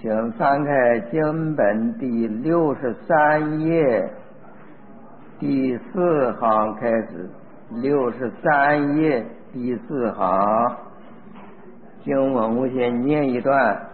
请翻开经本第63页第4行开始。63页第4行，经文我先念一段：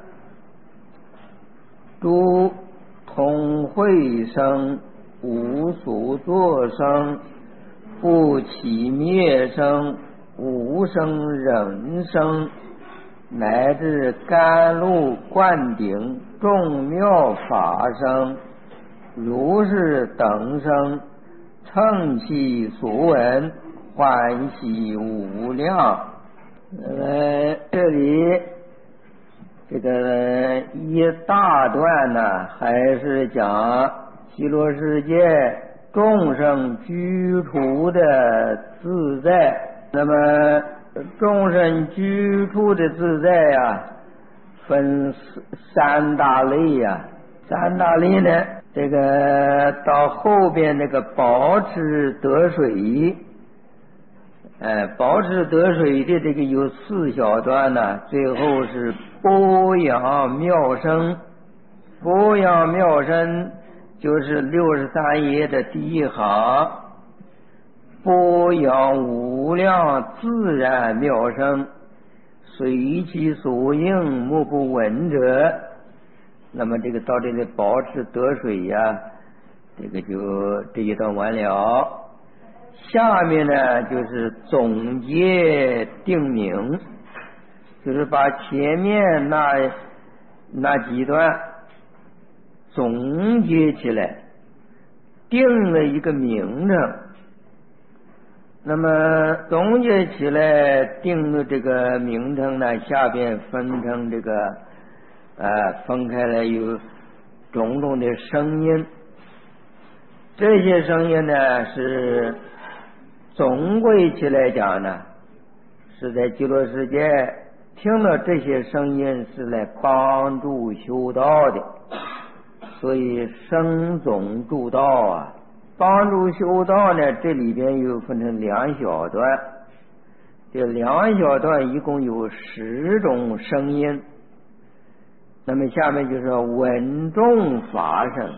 诸通会生，无所作生，不起灭生，无生人生，乃至甘露灌顶众妙法生，如是等生，乘其所闻，欢喜无量。这里这个一大段呢，还是讲极乐世界众生居处的自在。那么众生居处的自在呀，分三大类呀。三大类呢，这个到后边那个保持得水，保持得水的这个有4小段呢，最后是波扬妙声。波扬妙声就是63页的第1行，波扬无量自然妙声，随其所应，目不闻者。那么这个到这里保持得水呀，这个就这一段完了。下面呢就是总结定名，就是把前面那几段总结起来，定了一个名称。那么总结起来定的这个名称呢，下边分成这个分开来有种种的声音。这些声音呢，是总归起来讲呢，是在极乐世界听了这些声音是来帮助修道的，所以声总助道啊。帮助修道呢，这里边又分成2小段，这2小段一共有10种声音。那么下面就是闻众法声，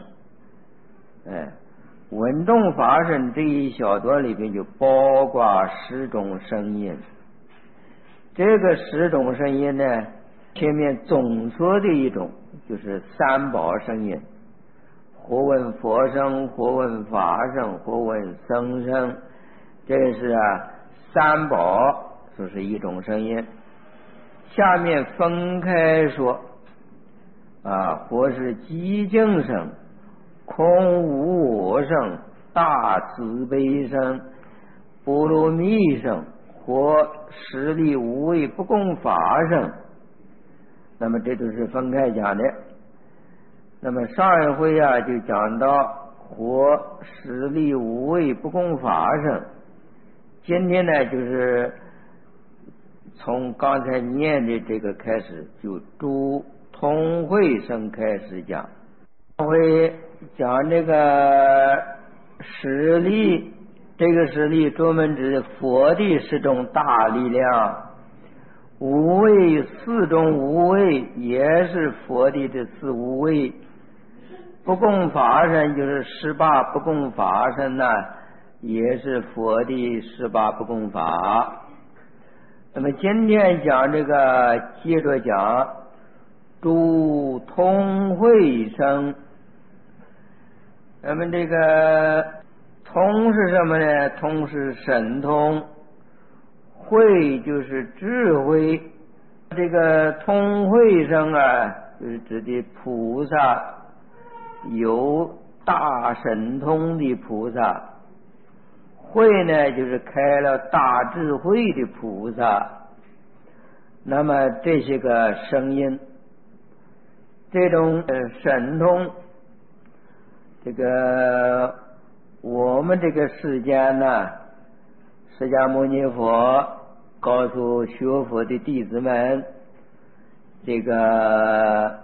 闻众法声这一小段里边就包括10种声音。这个10种声音呢，前面总说的一种就是三宝声音，或闻佛声，或闻法声，或闻僧声，这是三宝，说是一种声音。下面分开说或是寂静声，空无我声，大慈悲声，波罗蜜声，或实力无畏不共法声。那么这都是分开讲的。那么上一回就讲到或实力无畏不共法声，今天呢就是从刚才念的这个开始，就诸通会声开始讲。会讲这个实力，这个实力专门指佛的10种大力量。无畏4种无畏也是佛的这4无畏。不共法身就是18不共法身也是佛的18不共法。那么今天讲这个，接着讲诸通会声。那么这个通是什么呢？通是神通，慧就是智慧。这个通会声就是指的菩萨，有大神通的菩萨。慧呢就是开了大智慧的菩萨。那么这些个声音，这种神通，这个我们这个世间呢，释迦牟尼佛告诉学佛的弟子们，这个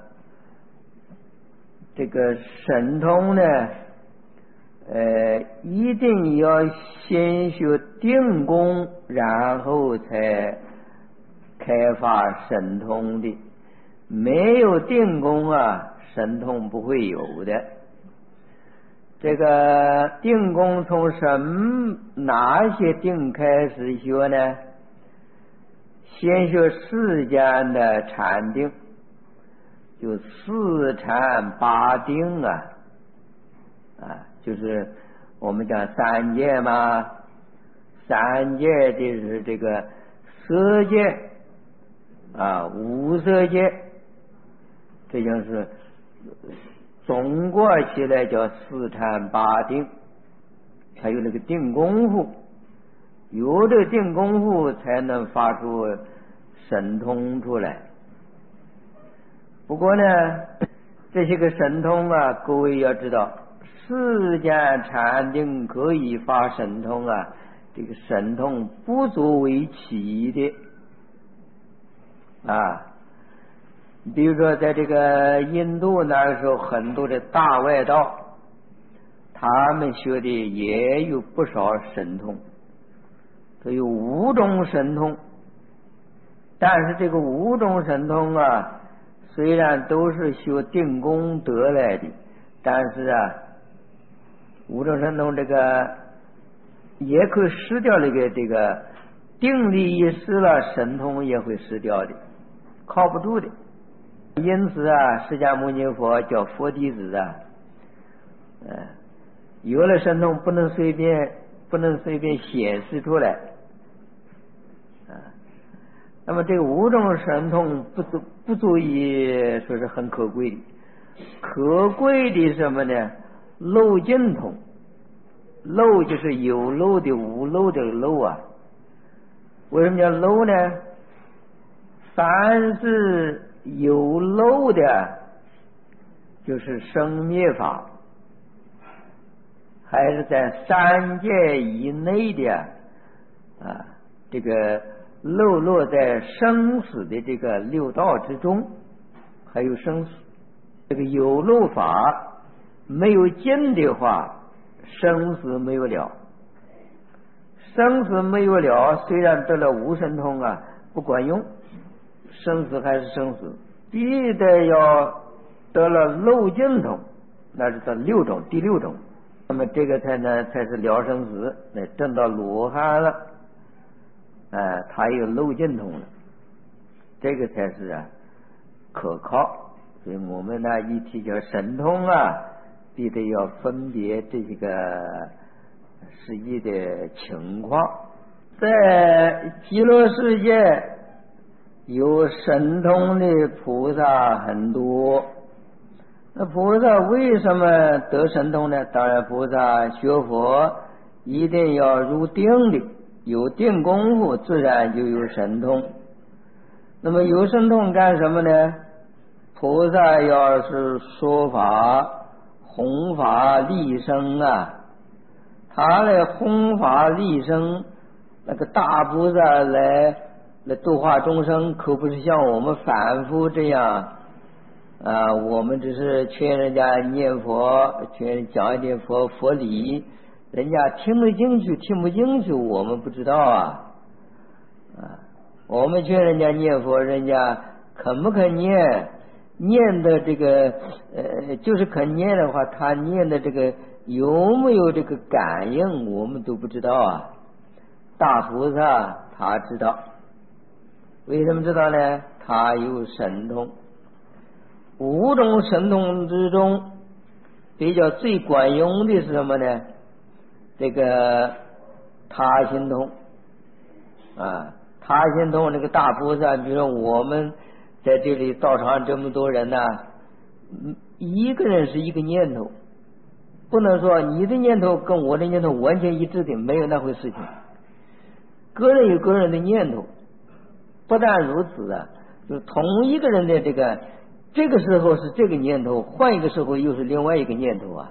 神通呢，一定要先学定功，然后才开发神通的。 没有定功啊，神通不会有的。这个定功从哪些定开始学呢？先学世间的禅定，就四禅八定啊，就是我们讲三界嘛，三界就是这个色界无色界，这就是总过起来叫四禅八定。还有那个定功夫，有这个定功夫才能发出神通出来。不过呢，这些个神通啊，各位要知道，世间禅定可以发神通啊，这个神通不足为奇的比如说在这个印度那个时候，很多的大外道，他们学的也有不少神通，都有5种神通。但是这个5种神通啊，虽然都是修定功得来的，但是5种神通这个也可以失掉这个定力一失了，神通也会失掉的，靠不住的。因此释迦牟尼佛叫佛弟子有了神通不能随便显示出来那么这个5种神通不足以说是很可贵的。可贵的什么呢？漏尽通。漏就是有漏的无漏的漏为什么叫漏呢？凡是有漏的就是生灭法，还是在3界以内的这个漏落在生死的这个6道之中，还有生死。这个有漏法没有尽的话，生死没有了。生死没有了，虽然得了无神通不管用，生死还是生死，必得要得了漏尽通，那是第6种。那么这个才是了生死，那证到罗汉了他有漏尽通了，这个才是可靠。所以我们一提叫神通必得要分别这些个实际的情况。在极乐世界有神通的菩萨很多，那菩萨为什么得神通呢？当然菩萨学佛一定要入定的，有定功夫自然就有神通。那么有神通干什么呢？菩萨要是说法弘法利生他来弘法利生，那个大菩萨来度化众生，可不是像我们反复这样我们只是劝人家念佛，劝讲一点佛理，人家听得进去听不进去我们不知道我们劝人家念佛，人家肯不肯念的这个就是肯念的话，他念的这个有没有这个感应我们都不知道大菩萨他知道。为什么知道呢？他有神通。5种神通之中比较最管用的是什么呢？这个他心通他心通。这个大菩萨，比如说我们在这里道场这么多人一个人是一个念头，不能说你的念头跟我的念头完全一致的，没有那回事情。个人有个人的念头，不但如此就同一个人的这个时候是这个念头，换一个时候又是另外一个念头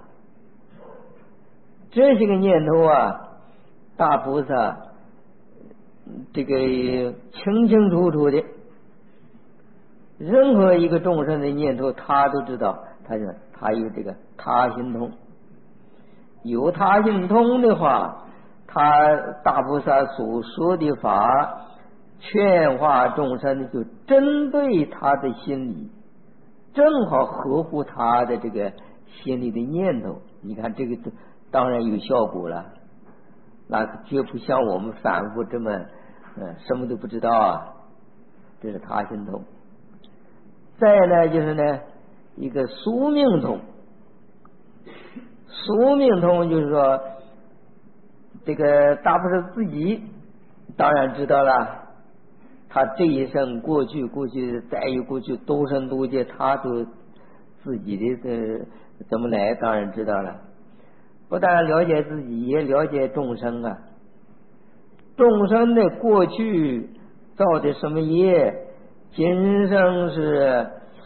这些个念头大菩萨这个清清楚楚的，任何一个众生的念头他都知道，他有这个他心通。有他心通的话，他大菩萨所说的法劝化众生，就针对他的心理，正好合乎他的这个心里的念头。你看这个当然有效果了，那绝不像我们反复这么什么都不知道啊，这是他心通。再呢就是呢一个宿命通，宿命通就是说这个大菩萨自己当然知道了，他这一生过去再有过去多生多劫，他都自己的怎么来当然知道了。不但了解自己，也了解众生啊，众生的过去造的什么业，今生是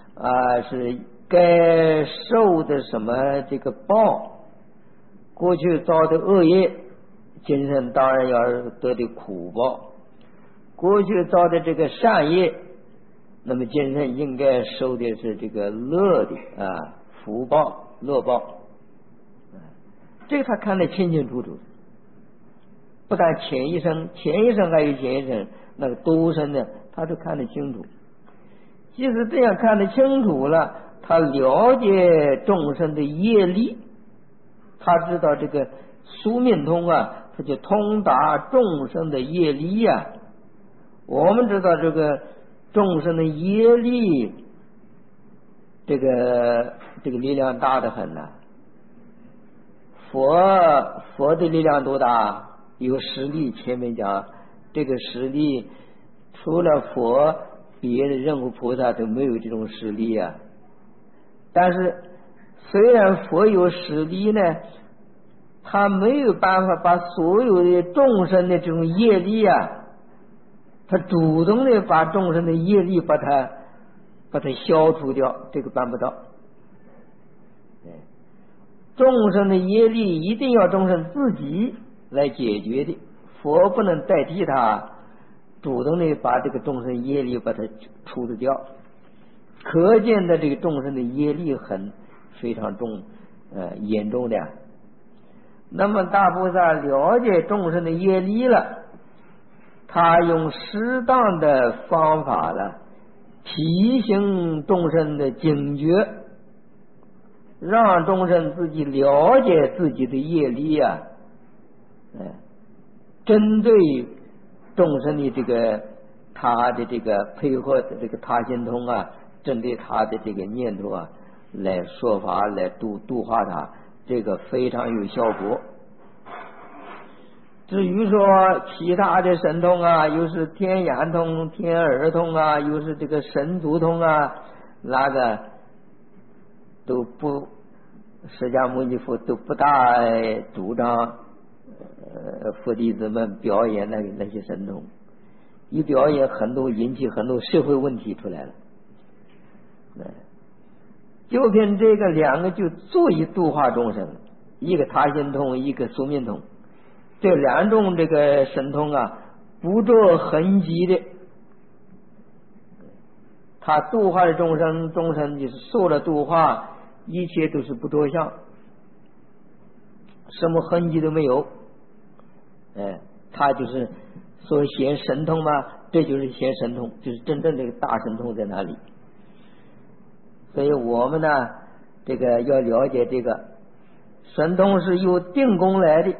该受的什么这个报，过去造的恶业，今生当然要得的苦报；过去造的这个善业，那么今生应该受的是这个乐的福报乐报。这个他看得清清楚楚，不但前一生还有前一生，那个多生呢他都看得清楚。即使这样看得清楚了，他了解众生的业力，他知道这个宿命通啊，他就通达众生的业力啊。我们知道这个众生的业力，这个力量大得很呐。佛的力量多大？有实力，前面讲这个实力，除了佛，别的任何菩萨都没有这种实力啊。但是虽然佛有实力呢，他没有办法把所有的众生的这种业力啊，他主动的把众生的业力把它消除掉，这个办不到。众生的业力一定要众生自己来解决的，佛不能代替他主动的把这个众生业力把它除得掉。可见的这个众生的业力非常严重的。那么大菩萨了解众生的业力了，他用适当的方法了提醒众生的警觉，让众生自己了解自己的业力啊，针对众生的这个他的这个配合的这个他心通啊，针对他的这个念头啊来说法，来度化他，这个非常有效果。至于说其他的神通啊，又是天眼通、天耳通啊，又是这个神足通啊，那个都不，释迦牟尼佛都不大主张佛弟子们表演那些神通，一表演引起很多社会问题出来了。就凭这个两个就足以度化众生，一个他心通，一个宿命通。这两种这个神通啊，不着痕迹的，他度化的众生就是受了度化，一切都是不着相，什么痕迹都没有。他就是说显神通嘛，这就是显神通，就是真正这个大神通在哪里。所以我们呢，这个要了解这个神通是由定功来的。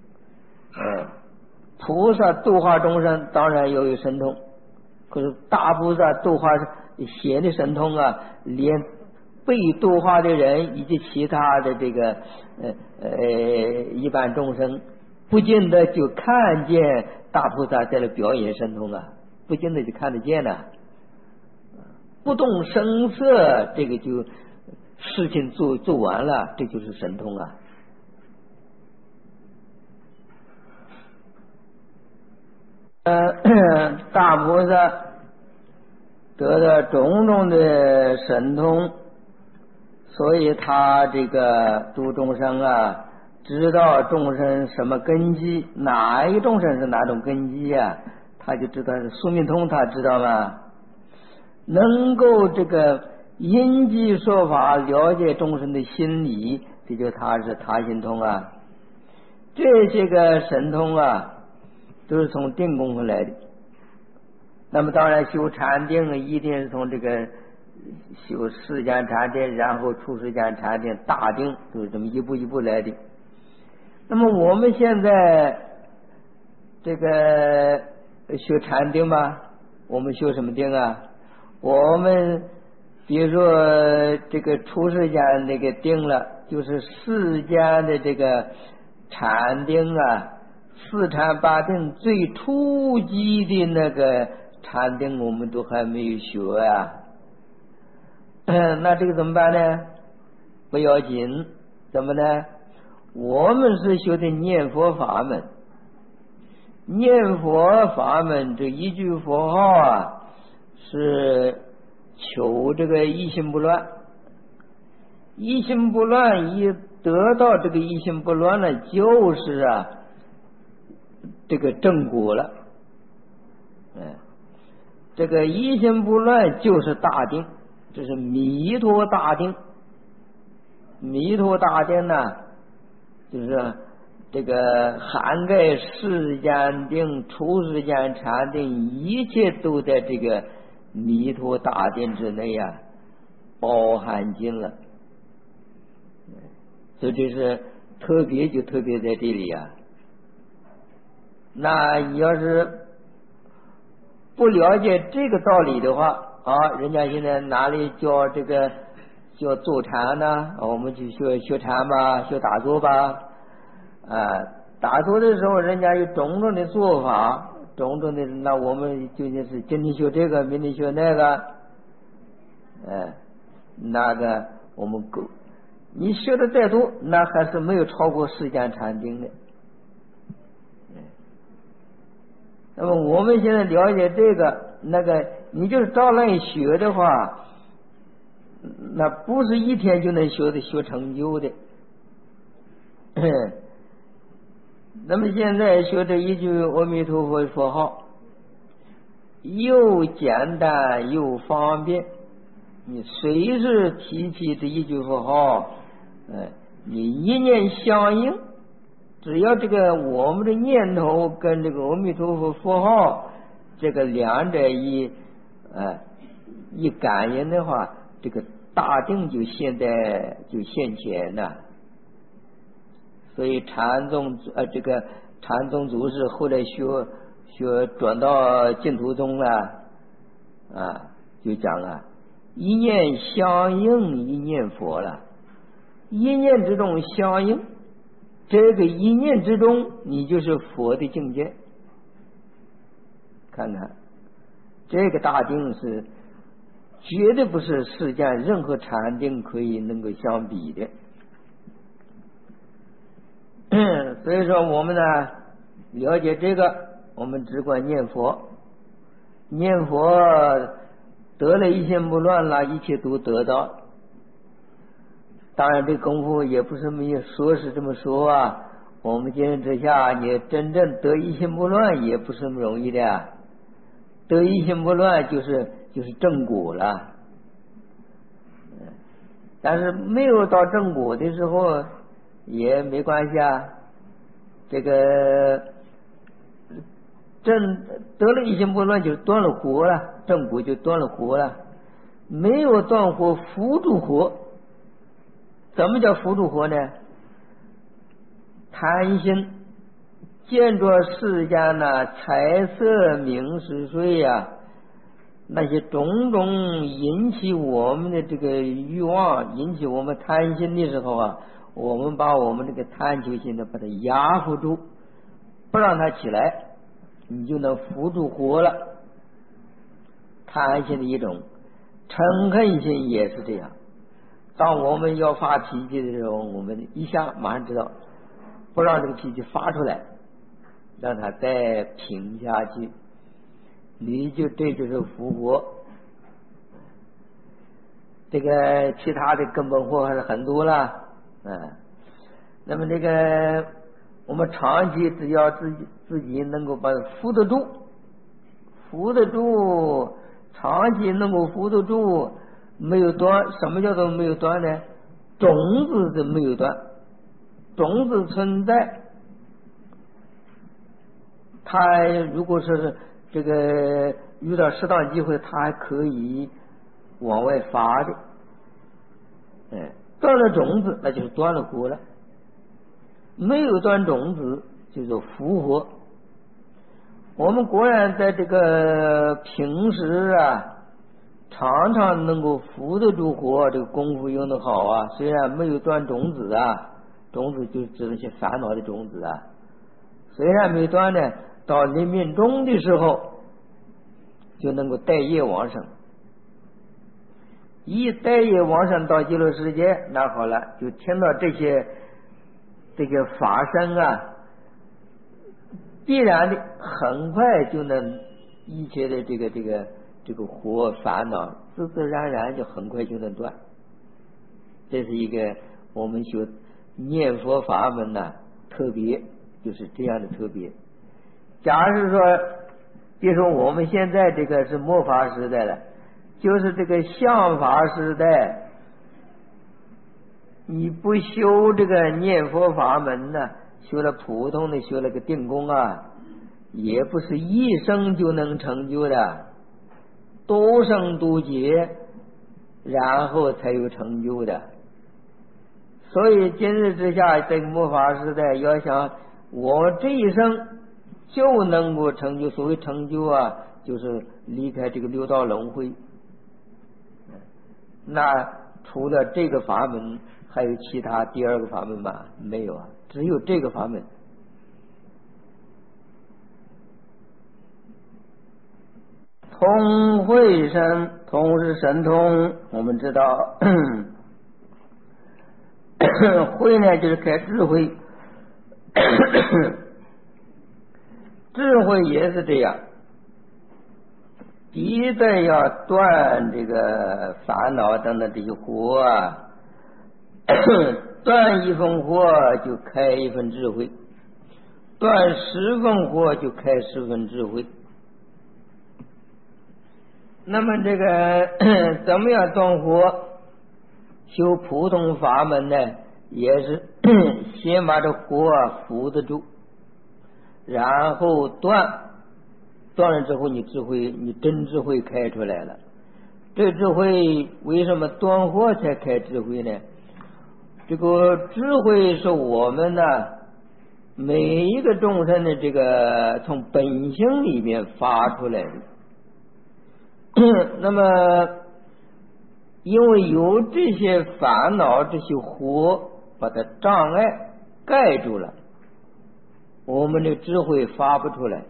菩萨度化众生当然要有神通，可是大菩萨度化显的神通啊，连被度化的人以及其他的这个一般众生不见得就看见大菩萨在那表演神通啊，不见得就看得见了。不动声色，这个就事情做完了，这就是神通啊。大菩萨得到种种的神通，所以他这个度众生啊，知道众生什么根基，哪一个众生是哪种根基啊，他就知道是宿命通，他知道吗？能够这个因机说法，了解众生的心理，这就他是他心通啊。这些个神通啊，都是从定功夫来的。 那么当然修禅定一定是从这个修世间禅定，然后出世间禅定，大定都是这么一步一步来的。那么我们现在这个修禅定吧，我们修什么定啊？我们比如说这个出世间那个定了，就是世间的这个禅定啊，四禅八定最初级的那个禅定我们都还没有学啊。那这个怎么办呢？不要紧，怎么呢？我们是学的念佛法门，念佛法门这一句佛号啊，是求这个一心不乱，一心不乱，一得到这个一心不乱了，就是这个正果了。这个一心不乱就是大定，这是弥陀大定。弥陀大定呢，就是这个涵盖世间定、出世间禅定，一切都在这个弥陀大定之内啊，包含进了。所以这是特别就特别在这里啊。那你要是不了解这个道理的话啊，人家现在哪里教这个叫坐禅呢？我们去学禅吧，学打坐吧。打坐的时候，人家有种种的做法，种种的，那我们究竟是今天学这个，明天学那个，那个我们够，你学的再多，那还是没有超过世间禅定的。那么我们现在了解这个那个，你就是照来学的话，那不是一天就能学成就的。那么现在学这一句阿弥陀佛佛号，又简单又方便，你随时提起这一句佛号，你一念相应，只要这个我们的念头跟这个阿弥陀佛佛号这个两者一感应的话，这个大定就现前了。所以禅宗这个禅宗祖师后来学转到净土宗了就讲了一念相应一念佛了，一念之中相应，这个一念之中你就是佛的境界。看看这个大定是绝对不是世间任何禅定可以能够相比的。所以说我们呢了解这个，我们只管念佛，念佛得了一心不乱了，一切都得到。当然这功夫也不是没有说是这么说啊，我们今天之下你真正得一心不乱也不是那么容易的，得一心不乱就是正果了。但是没有到正果的时候也没关系啊，这个得了一心不乱就断了火了，正果就断了火了。没有断火，扶住火。怎么叫扶住火呢？贪心见着世间财色名食睡那些种种引起我们的这个欲望，引起我们贪心的时候我们把我们这个贪求心把它压服住，不让它起来，你就能扶住火了。贪心的一种，嗔恨心也是这样。当我们要发脾气的时候，我们一下马上知道，不让这个脾气发出来，让它再平下去，这就是伏火。这个其他的根本火还是很多了。那么这个我们长期只要自己能够把它扶得住，长期能够扶得住，没有断。什么叫做没有断呢？种子是没有断，种子存在。它如果说是这个遇到适当机会，他还可以往外发的。断了种子，那就是断了果了；没有断种子，就是复活。我们果然在这个平时啊，常常能够扶得住火，这个功夫用得好啊。虽然没有断种子啊，种子就指那些烦恼的种子啊，虽然没断呢，到临命终的时候，就能够带业往生。一带业往生到极乐世界，那好了，就听到这个法声啊，必然的很快就能一切的这个火烦恼，自自然然就很快就能断。这是一个我们学念佛法门呢，特别就是这样的特别。假如说，比如说我们现在这个是末法时代了，就是这个相法时代，你不修这个念佛法门呢，修了普通的修了个定功啊，也不是一生就能成就的，多生多劫，然后才有成就的。所以今日之下，这个末法时代，要想我这一生就能够成就，所谓成就啊，就是离开这个六道轮回。那除了这个法门，还有其他第二个法门吗？没有啊，只有这个法门。通慧神，通是神通，我们知道慧呢就是开智慧智慧也是这样，第一个要断这个烦恼等等这些火啊断一分火就开一分智慧，断10分火就开10分智慧。那么这个怎么样断火？修普通法门呢，也是先把这火扶得住，然后断了之后，你真智慧开出来了。这智慧为什么断火才开智慧呢？这个智慧是我们呢每一个众生的这个从本性里面发出来的。那么因为有这些烦恼这些火把它障碍盖住了，我们的智慧发不出来。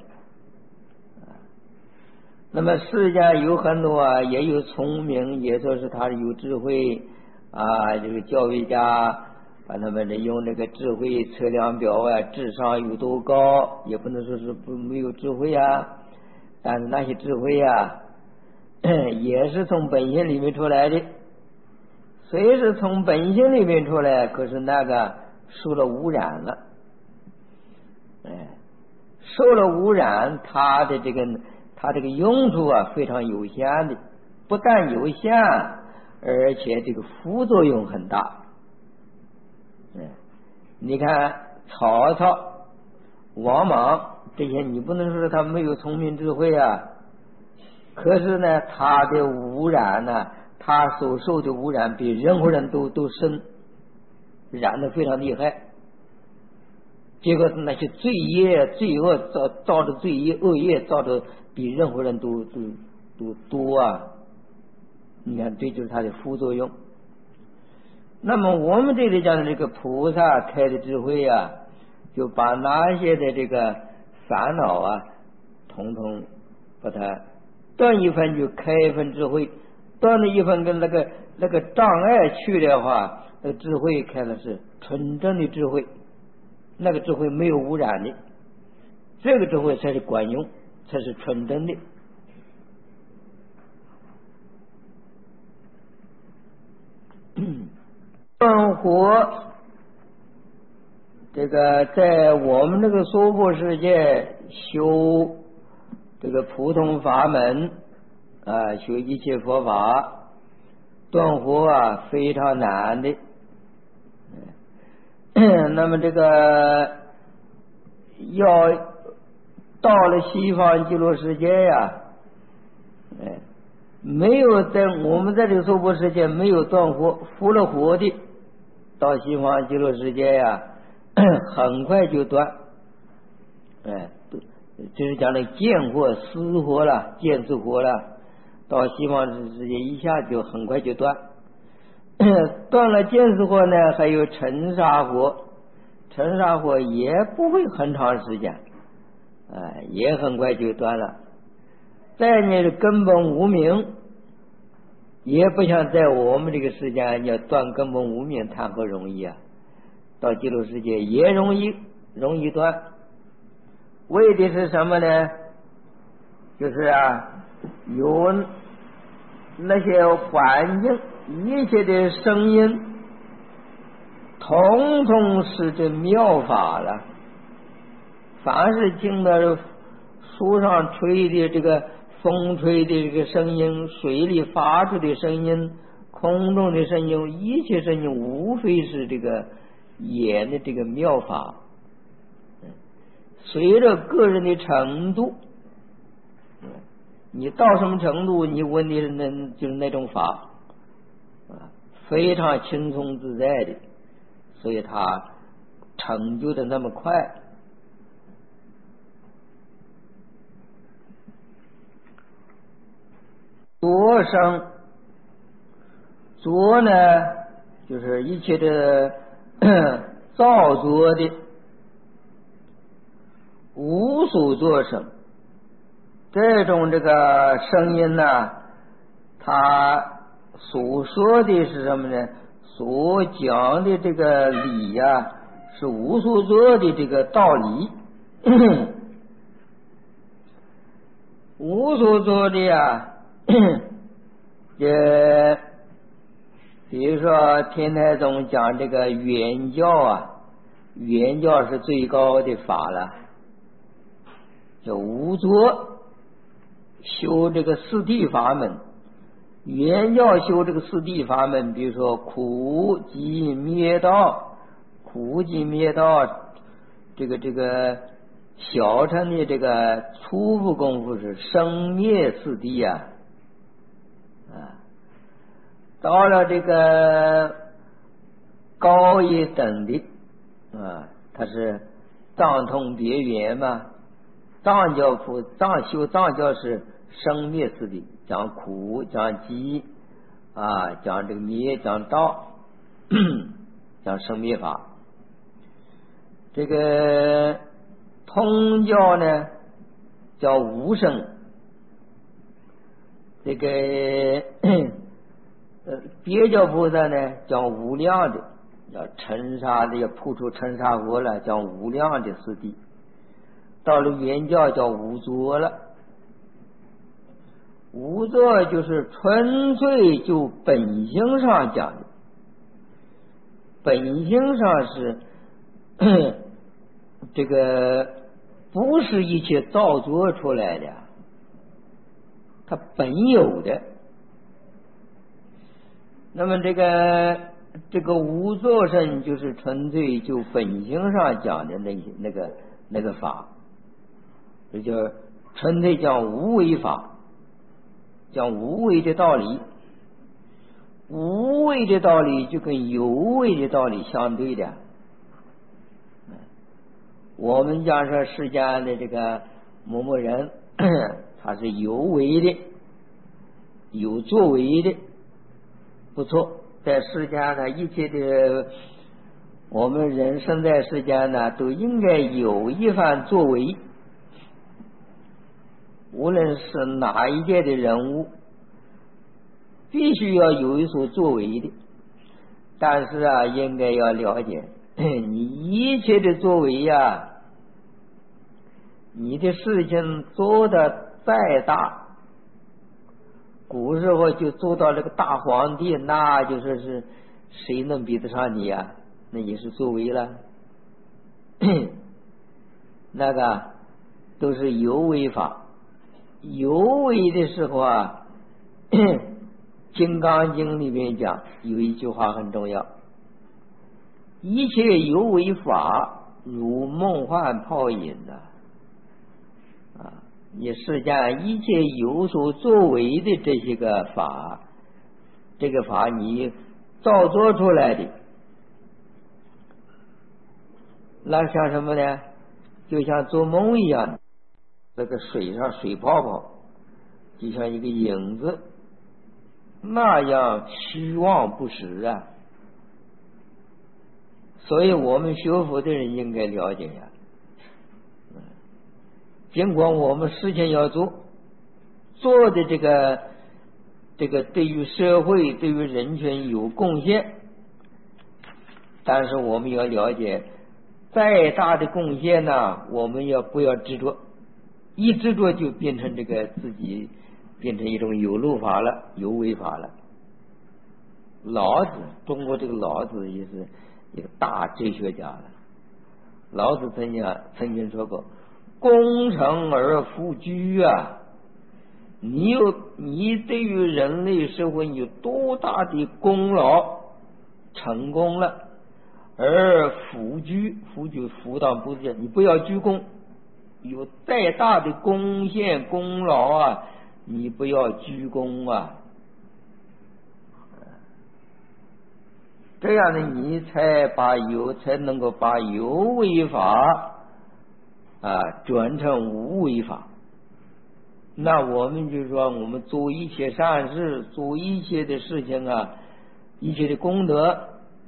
那么世界有很多啊，也有聪明，也说是他有智慧啊，这个教育家把他们用这个智慧测量表啊，智商有多高，也不能说是没有智慧啊，但是那些智慧啊也是从本性里面出来的。虽是从本性里面出来，可是那个受了污染了，受了污染，它这个用处啊非常有限的，不但有限，而且这个副作用很大。你看曹操、王莽这些，你不能说他没有聪明智慧啊，可是呢，他的污染呢，他所受的污染比任何人都深，染得非常厉害。结果那些罪恶造的罪业恶业造的比任何人都多啊！你看，这就是它的副作用。那么我们这里讲的这个菩萨开的智慧啊，就把那些的这个烦恼啊，统统把它断一分就开一分智慧，断了一分跟那个障碍去的话，那个智慧开的是纯正的智慧，那个智慧没有污染的，这个智慧才是管用，才是纯正的。断火，这个在我们这个娑婆世界修这个普通法门啊，修一切佛法，断火啊非常难的。那么这个要到了西方极乐世界呀， 没有在我们在这个娑婆世界没有断火，复了活的，到西方极乐世界呀，很快就断。就是讲的见火、死火了，见死火了，到西方世界一下就很快就断。断了见死火呢，还有尘沙火，尘沙火也不会很长时间，也很快就断了。再呢，根本无明，也不像在我们这个世间要断根本无明，谈何容易啊！到极乐世界也容易断，为的是什么呢？就是有那些环境，一切的声音，统统是这妙法了。凡是听到树上吹的这个风吹的这个声音，水里发出的声音，空中的声音，一切声音无非是这个演的这个妙法。随着个人的程度，你到什么程度，你闻的就是那种法，非常轻松自在的，所以他成就的那么快。作声，作呢，就是一切的造作的无所作声。这种这个声音呢，它所说的是什么呢？所讲的这个理呀，是无所作的这个道理。无所作的呀，比如说天台宗讲这个圆教圆教是最高的法了，叫无作，修这个四谛法门。圆教修这个四谛法门，比如说苦集灭道，苦集灭道，这个小乘的这个初步功夫是生灭四谛到了这个高一等的它是藏通别圆嘛。藏教修藏教是生灭四谛，讲苦，讲集讲这个灭，讲道，讲生灭法。这个通教呢叫无生，这个别教菩萨呢叫无量的，要尘沙的，要铺出尘沙火了，叫无量的四谛。到了圆教叫无作了。无作就是纯粹就本性上讲的，本性上是这个不是一切造作出来的，它本有的。那么这个无作身就是纯粹就本性上讲的那个法，这就纯粹讲无为法，讲无为的道理。无为的道理就跟有为的道理相对的。我们讲说世间的这个某某人，他是有为的，有作为的，不错。在世间呢，一切的我们人生在世间呢，都应该有一番作为。无论是哪一界的人物，必须要有一所作为的。但是应该要了解，你一切的作为你的事情做得再大，古时候就做到这个大皇帝，那就说是谁能比得上你那也是作为了。那个都是有为法。有为的时候金刚经里面讲有一句话很重要，一切有为法如梦幻泡影你世间一切有所作为的这些个法，这个法你造作出来的，那像什么呢？就像做梦一样，那个水上水泡泡就像一个影子，那样虚妄不实啊。所以我们学佛的人应该了解呀。尽管我们事情要做的这个对于社会对于人群有贡献，但是我们要了解，再大的贡献呢，我们不要执着，一执着就变成这个自己变成一种有漏法了，有为法了。老子，中国这个老子也是一个大哲学家了。老子曾经说过，功成而弗居啊，你对于人类社会有多大的功劳，成功了，而弗居，弗当不是，你不要居功，有再大的贡献功劳啊，你不要居功啊。这样呢，你才能够把有为法转成无为法。那我们就说，我们做一切善事，做一切的事情啊，一切的功德，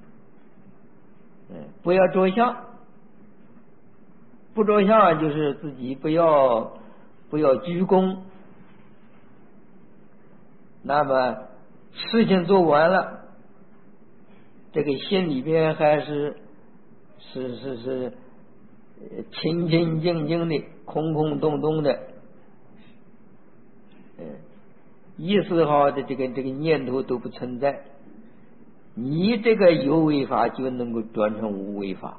不要着相，不着相就是自己不要居功。那么事情做完了，这个心里边还是清清净净的，空空洞洞的，一丝毫的这个念头都不存在，你这个有为法就能够转成无为法。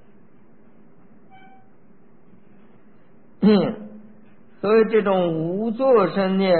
所以这种无作声呢，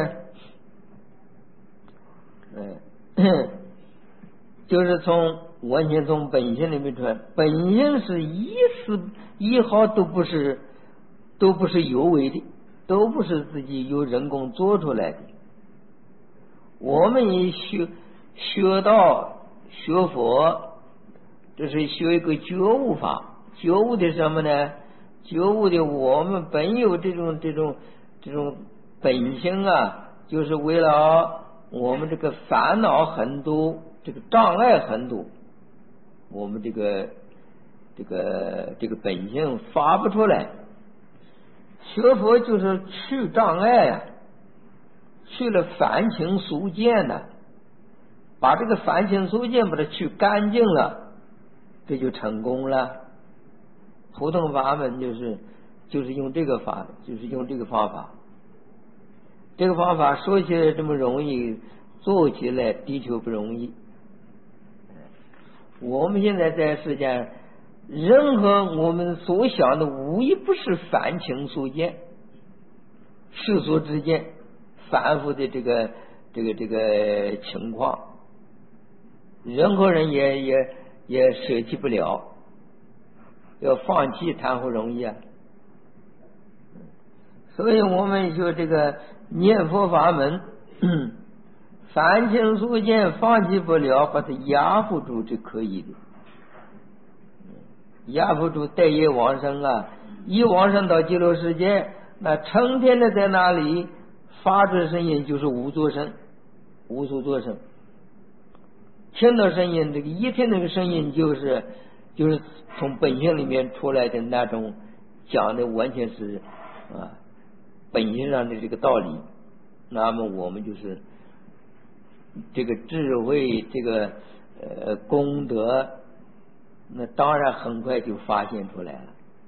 就是完全从本性里面出来，本性是一毫都不是有为的，都不是自己由人工做出来的。我们也学道学佛，这是学一个觉悟法。觉悟的什么呢？觉悟的我们本有这种本性啊，就是为了我们这个烦恼很多，这个障碍很多，我们这个本性发不出来。学佛就是去障碍啊，去了烦情俗见呢，把这个烦情俗见把它去干净了，这就成功了。普通法门就是用这个法，就是用这个方法。这个方法说起来这么容易，做起来的确不容易。我们现在在世间，任何我们所想的，无一不是凡情俗见，世俗之见，反复的这个情况，任何人也舍弃不了，要放弃谈何容易啊！所以我们说这个念佛法门，凡情俗见放弃不了，把它压伏住就可以的。压伏住待业往生啊，一往生到极乐世界，那成天的在那里发出声音就是无作声，无所作声。听到声音，这个一听那个声音就是从本性里面出来的那种，讲的完全是本性上的这个道理。那么我们就是这个智慧，这个功德，那当然很快就发现出来了。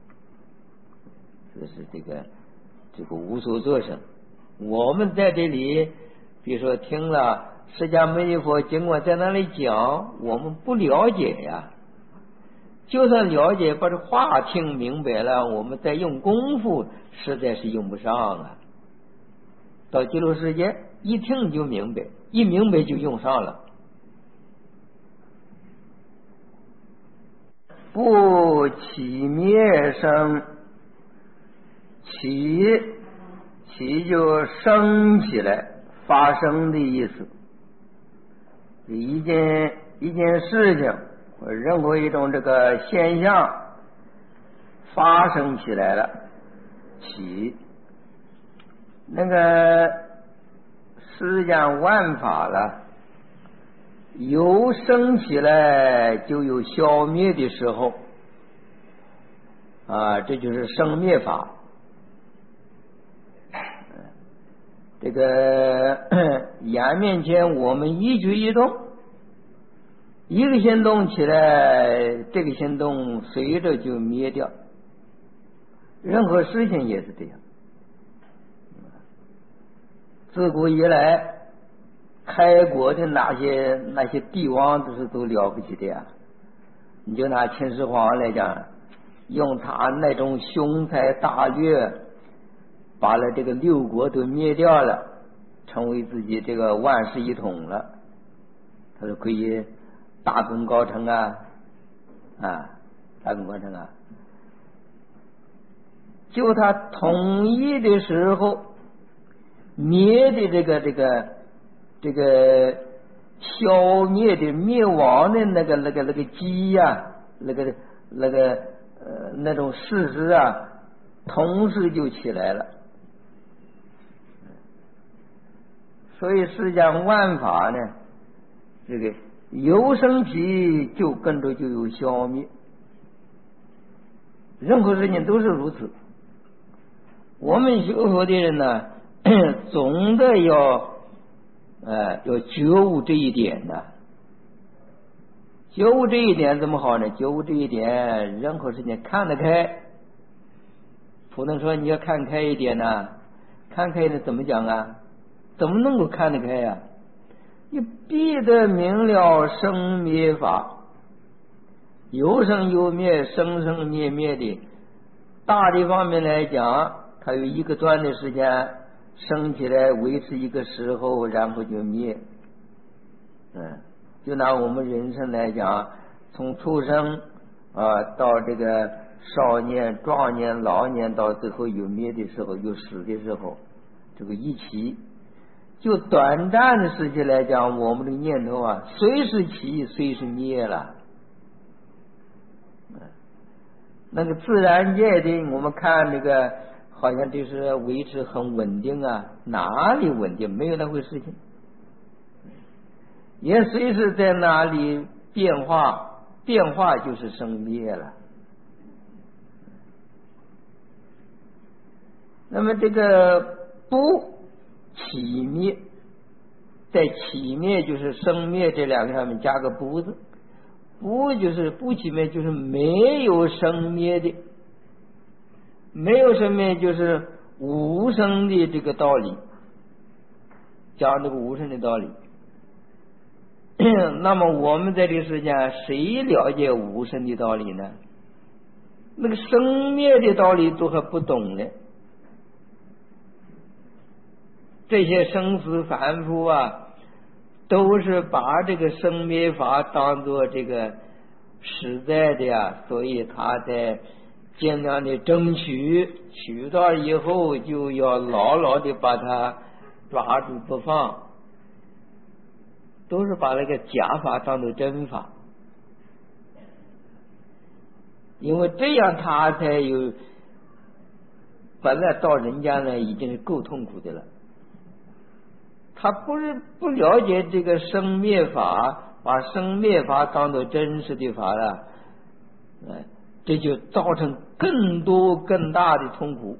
这是这个无所作声。我们在这里比如说听了释迦牟尼佛尽管在那里讲，我们不了解呀，就算了解，把这话听明白了，我们再用功夫实在是用不上啊。到极乐世界一听就明白，一明白就用上了。不起灭生，起起就升起来，发生的意思。一件事情或任何一种这个现象发生起来了，起那个世间万法了，有生起来就有消灭的时候啊，这就是生灭法。这个眼面前我们一举一动，一个行动起来，这个行动随着就灭掉。任何事情也是这样。自古以来开国的那些帝王都了不起的呀。你就拿秦始皇来讲，用他那种雄才大略，把了这个六国都灭掉了，成为自己这个万世一统了。他说可以大功告成啊，大功告成啊。就他统一的时候灭的这个消灭的灭亡的那个机呀，那种事实啊，同时就起来了。所以世间万法呢，这个有生起就跟着就有消灭，任何事情都是如此。我们修佛的人呢，总的要觉悟这一点的。觉悟这一点怎么好呢？觉悟这一点，任何事情看得开。不能说你要看开一点呢，看开的怎么讲啊？怎么能够看得开呀？你必得明了生灭法，有生有灭，生生灭灭的。大的方面来讲，它有一个段的时间升起来，维持一个时候，然后就灭。就拿我们人生来讲，从出生到这个少年、壮年、老年，到最后有灭的时候，有死的时候，这个一起。就短暂的时间来讲，我们的念头啊，随时起，随时灭了。那个自然界的，我们看这个好像就是维持很稳定啊，哪里稳定？没有那回事情，也随时在哪里变化，变化就是生灭了。那么这个不起灭，在起灭就是生灭这两个上面加个不字，不就是不起灭，就是没有生灭的，没有生灭就是无生的这个道理，讲这个无生的道理。那么我们在这个世界上，谁了解无生的道理呢？那个生灭的道理都还不懂呢。这些生死反复啊，都是把这个生灭法当作这个实在的呀，所以他在尽量的争取，取到以后就要牢牢的把它抓住不放，都是把那个假法当作真法，因为这样他才有，本来到人间呢已经是够痛苦的了。他不了解这个生灭法，把生灭法当作真实的法了，这就造成更多更大的痛苦。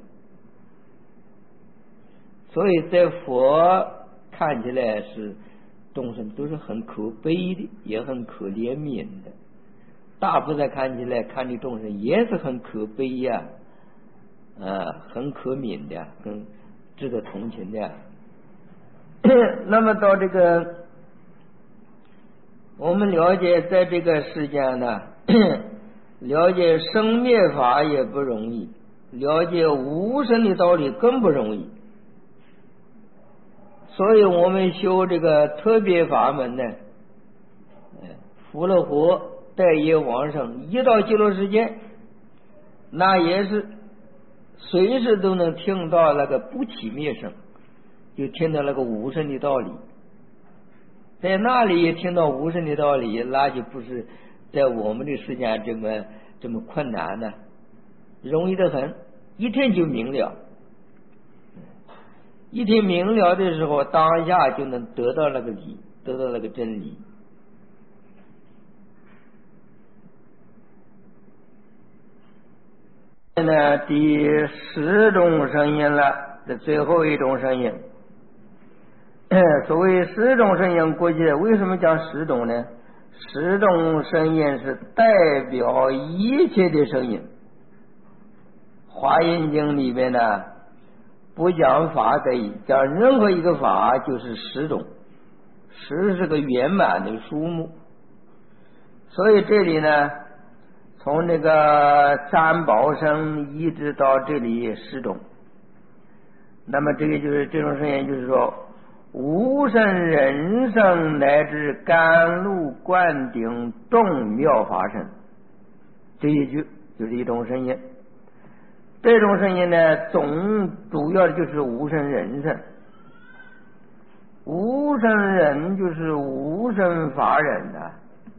所以在佛看起来是众生都是很可悲的，也很可怜悯的。大菩萨看起来看的众生也是很可悲呀，很可悯的，很值得同情的。那么到这个我们了解在这个世间呢，了解生灭法也不容易，了解无生的道理更不容易。所以我们修这个特别法门呢，伏了佛待业往生，一到极乐世界，那也是随时都能听到那个不起灭声，就听到那个无声的道理。在那里也听到无声的道理，那就不是在我们的时间这么困难呢，容易得很，一听就明了。一听明了的时候，当下就能得到那个理，得到那个真理。现在第10种声音了，这最后一种声音。所谓10种声音，过去为什么讲10种呢？10种声音是代表一切的声音。华严经里面呢，不讲法可以，讲任何一个法就是10种，10是个圆满的数目。所以这里呢，从这个三宝声一直到这里10种。那么这个就是这种声音，就是说无声人声乃至甘露灌顶众妙法声，这一句就是一种声音。这种声音呢，主要的就是无声人声。无声人就是无声法忍的。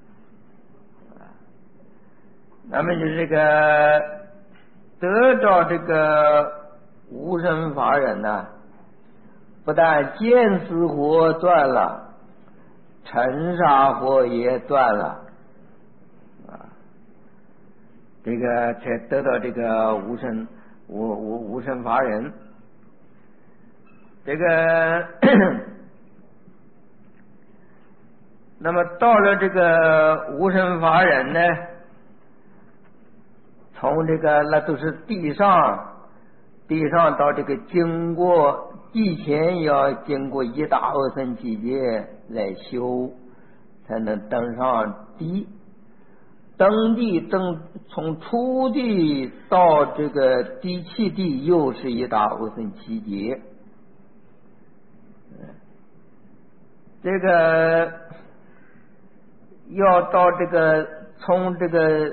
那么就是这个得到这个无声法忍呢，不但见思火断了，尘沙火也断了啊，这个才得到这个无声法忍。这个那么到了这个无声法忍呢，从这个那都是地上到这个经过地前要经过一大阿僧祇劫来修，才能登上地。登地从初地到这个第7地又是一大阿僧祇劫。这个要到这个从这个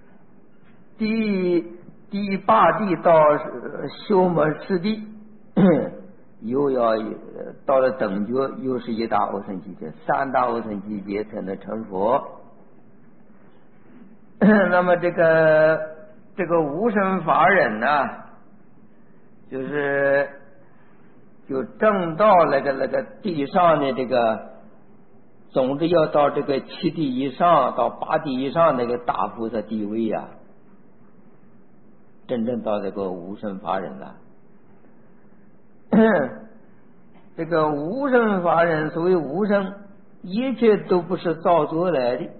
第8地到修摩次第，又要到了等觉，又是一大阿僧祇劫，3大阿僧祇劫才能成佛。那么这个无声法忍呢，就证到那个地上的这个，总之要到这个7地以上到8地以上那个大菩萨地位啊，真正到这个无声法忍了。这个无声法忍，所谓无声，一切都不是造作来的，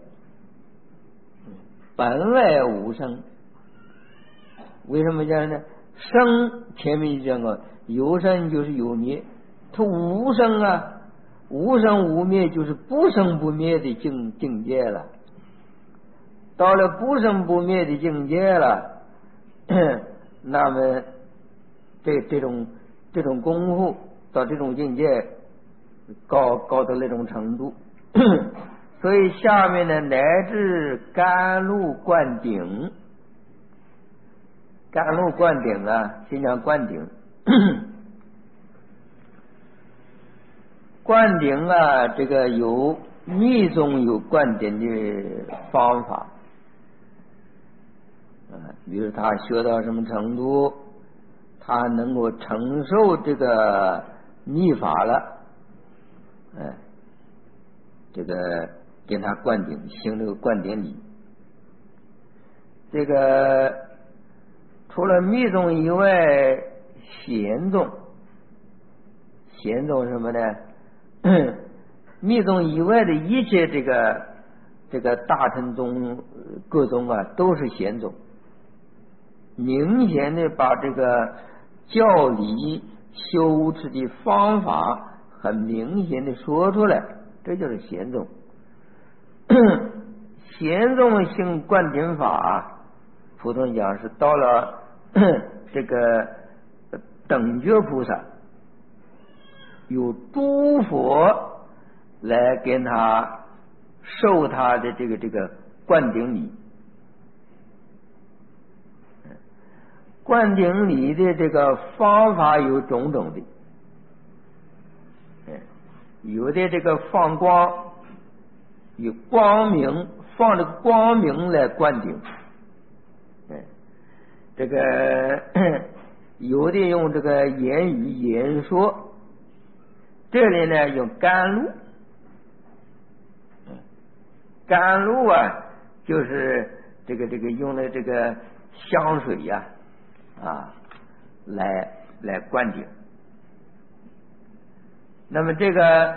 本来无声。为什么这样呢？生前面讲过，有生就是有灭，它无声啊，无生无灭就是不生不灭的境界了。到了不生不灭的境界了，那么这种功夫到这种境界高到那种程度，所以下面呢，乃至甘露灌顶。甘露灌顶啊，先讲灌顶。灌顶啊，这个有密宗有灌顶的方法比如他学到什么程度，他能够承受这个密法了，这个给他灌顶，行这个灌顶礼。这个除了密宗以外，贤宗什么呢？密宗以外的一切这个大乘宗各宗啊，都是贤宗，明显的把这个教理修持的方法很明显的说出来，这就是贤宗。贤宗行灌顶法，普通讲是到了这个等觉菩萨，有诸佛来跟他受他的这个灌顶礼。 灌顶礼的这个方法有种种的，有的这个放光，有光明，放着光明来灌顶，这个有的用这个言语言说，这里呢用甘露，甘露啊，就是这个用的这个香水呀，来灌顶。那么这个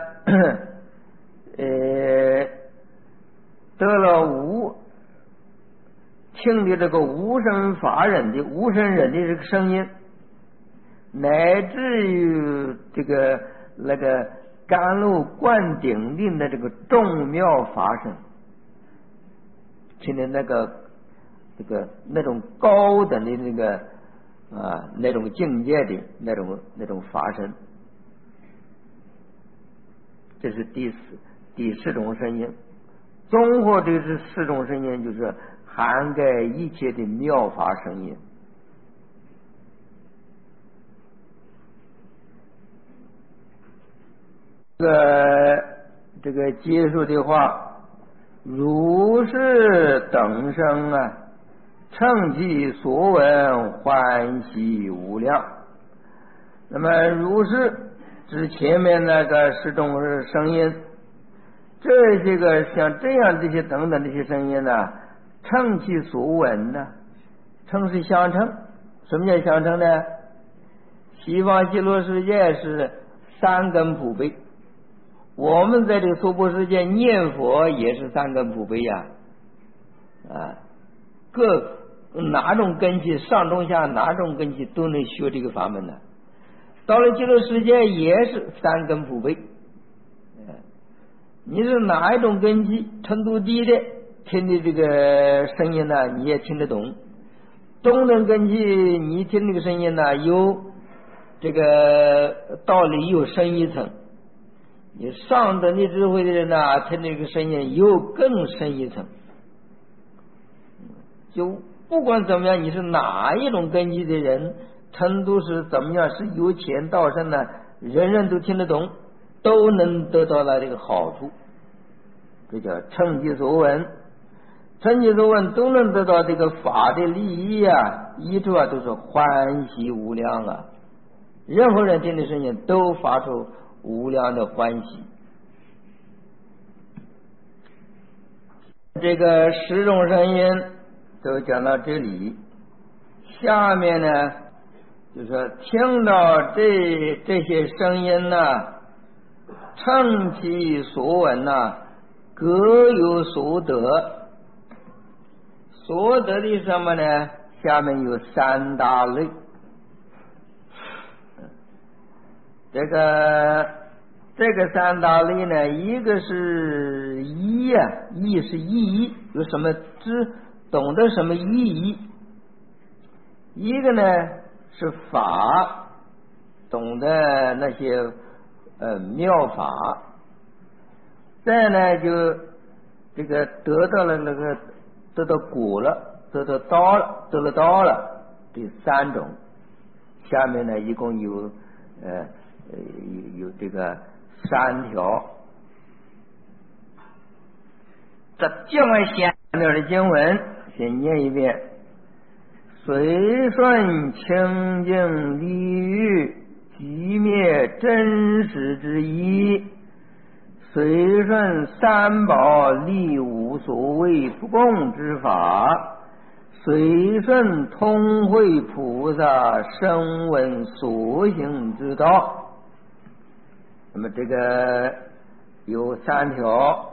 得了听的这个无声法忍的无声忍的这个声音，乃至于这个那个甘露灌顶的这个众妙法声，听的那种高等的那种境界的那种法声，这是第四种声音。综合这是四种声音，就是涵盖一切的妙法声音。这个结束的话，如是等生啊，乘其所闻，欢喜无量。那么如是指前面那个十种声音，这些个像这样这些等等这些声音呢，乘其所闻呢，乘是相称。什么叫相称呢？西方极乐世界是三根普被，我们在这个娑婆世界念佛也是三根普被呀，各哪种根器上中下哪种根器都能学这个法门呢。到了极乐世界也是三根普被，你是哪一种根器程度低的，听的这个声音呢你也听得懂，中等根器你听这个声音呢有这个道理又深一层，你上等的智慧的人呢听这个声音又更深一层。就不管怎么样，你是哪一种根基的人，程度是怎么样，是由浅到深呢，人人都听得懂，都能得到了这个好处，这叫乘其所闻。乘其所闻都能得到这个法的利益啊，益处啊，都是欢喜无量啊。任何人听的声音都发出无量的欢喜。这个十种声音都讲到这里，下面呢就说听到这些声音呢，乘其所闻呢，各有所得。所得的什么呢？下面有三大类。这个三大类呢，一个是义啊，义是意义，有什么懂得什么意义；一个呢是法，懂得那些妙法；再呢就这个得到了得到果了，得了道了，这三种。下面呢一共有这个3条。这经文先面的经文先念一遍：随顺清净利欲，寂灭真实之意；随顺三宝，利无所谓不共之法；随顺通会菩萨，声闻所行之道。那么这个有3条。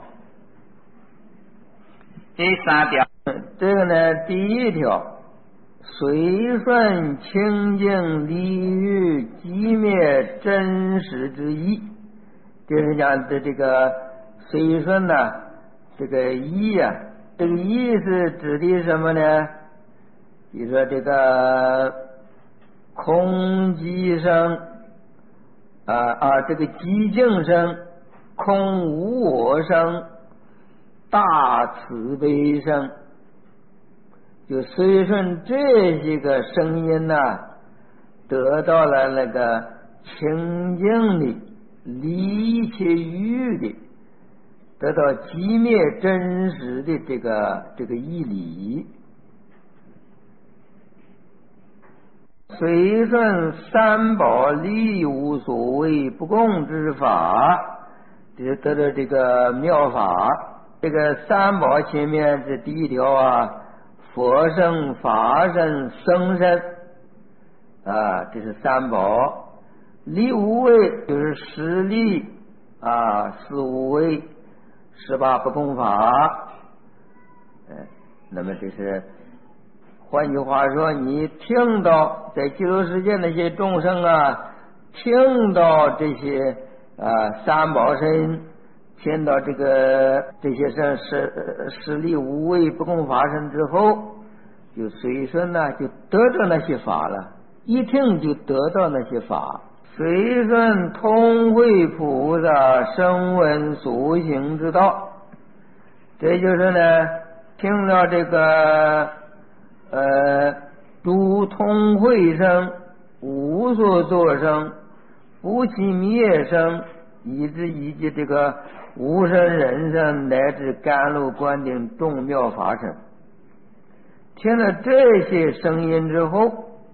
第3条， 这个呢，第一条，随顺清净利欲，寂灭真实之意。这是讲的这个随顺呢，这个意啊，这个意是指的什么呢？比如说这个空寂声这个寂静声，空无我声，大慈悲声， 就随顺这些个声音呢，得到了那个清净的、离切欲的，得到寂灭真实的这个义理。随顺三宝利无所谓不共之法，就得到这个妙法。这个三宝前面这第一条啊，佛身、法身、僧身啊，这是三宝。利无畏就是十力啊，四无畏，18不共法。那么这是换句话说，你听到在极乐世界那些众生啊，听到这些三宝身，听到这些十力无畏不共法身之后，就随顺呢，就得到那些法了，一听就得到那些法。随顺通会菩萨声闻所行之道，这就是呢，听到这个诸通会声，无所作声，不起灭声，以至以及这个无生人声，乃至甘露灌顶众妙法声。听了这些声音之后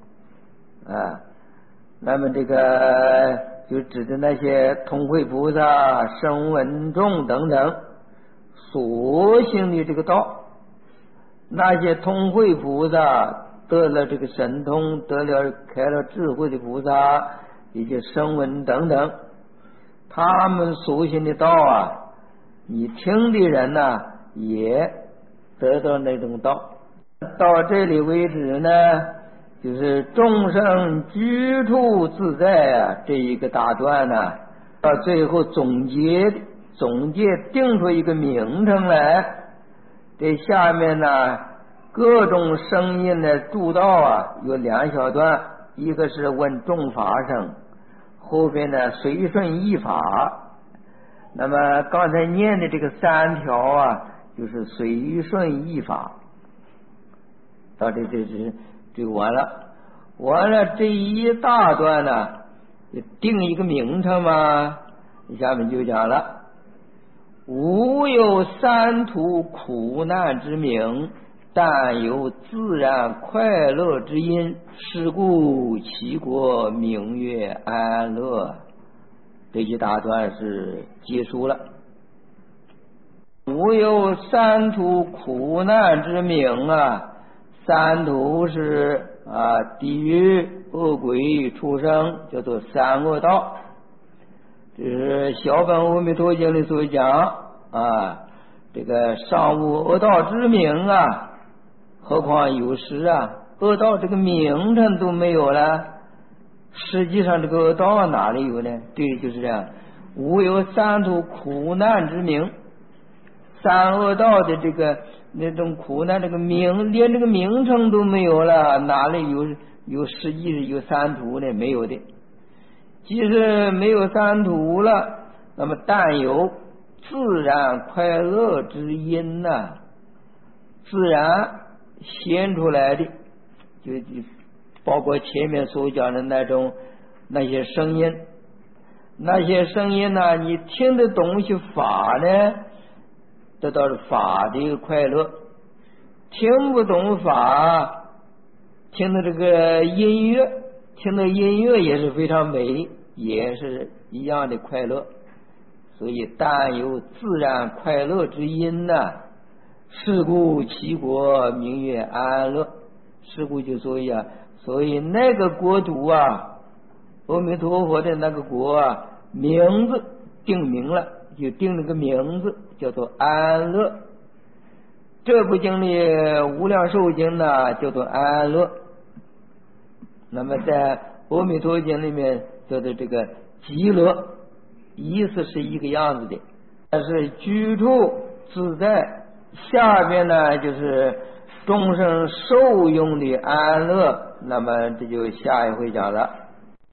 那么这个就指的那些通会菩萨、声闻众等等所行的这个道。那些通会菩萨得了这个神通，得了开了智慧的菩萨，一些声闻等等，他们所行的道啊，你听的人呢，也得到那种道。到这里为止呢，就是众生居处自在啊，这一个大段呢，到最后总结定出一个名称来。这下面呢，各种声音的助道啊，有2小段，一个是问众法声，后边呢随顺义法。那么刚才念的这个3条啊，就是随顺义法。到这就完了。完了这一大段呢，就定一个名称嘛。下面就讲了，无有三途苦难之名，但有自然快乐之因，是故其国名曰安乐。这一大段是结束了。无有三途苦难之名啊，三途是地狱、恶鬼、畜生，叫做三恶道。这是小本阿弥陀经里所讲这个上无恶道之名啊，何况有时恶道这个名称都没有了，实际上这个恶道哪里有呢？对，就是这样，无有三途苦难之名，三恶道的这个那种苦难这个名，连这个名称都没有了，哪里有实际有三途呢？没有的。即使没有三途了，那么但有自然快乐之因自然显出来的，就包括前面所讲的那些声音，那些声音呢，你听得懂些法呢，得到了法的一个快乐；听不懂法，听的这个音乐，听的音乐也是非常美，也是一样的快乐。所以但有自然快乐之因是故其国名曰安乐。是故就所以那个国土阿弥陀佛的那个国名字定名了，就定了个名字叫做安乐。这部经里无量寿经叫做安乐。那么在阿弥陀经里面叫做这个极乐，意思是一个样子的，但是居处自在。下边呢就是众生受用的安乐，那么这就下一回讲了。